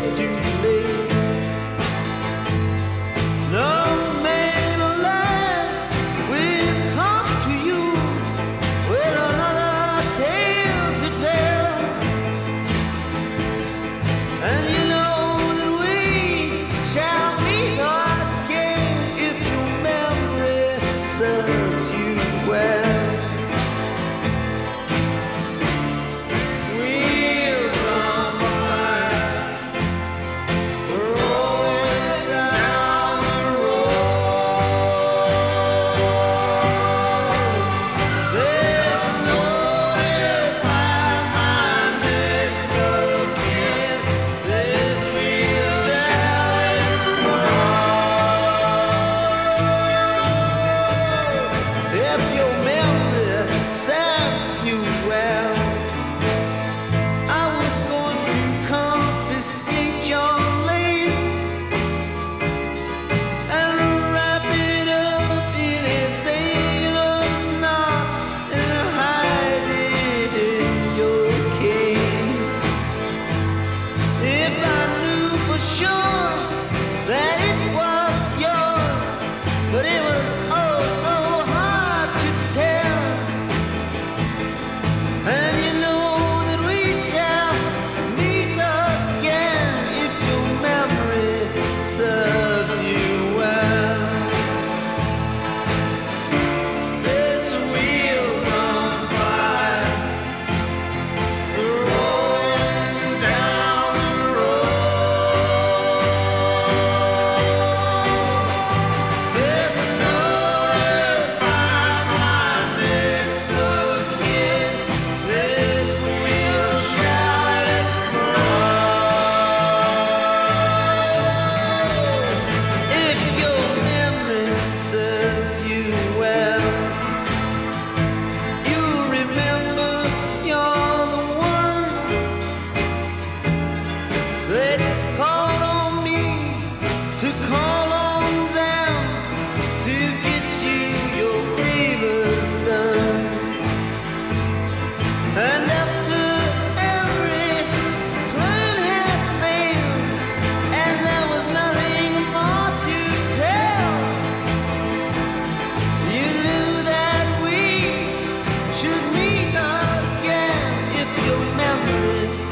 too late. No man alive will come to you with another tale to tell. And you know that we shall meet again if your memory serves you well. Wheels on fire, rolling down the road. There's no way to find my next of kin. This wheel shall explode. If your memory serves you well, I was going to confiscate your lace and wrap it up in a sailor's knot and hide it in your case. If I knew for sure that it was yours, but it was oh so hard to tell. And you know that we shall meet again if your memory serves you well. There's wheels on fire, rolling down the road. There's no way to find my next of kin. This wheel shall explode. If your memory serves you well, you remember you're the one that called on me to call on them to get you your favors done. And after every plan had failed and there was nothing more to tell, you knew that we should meet again if your memory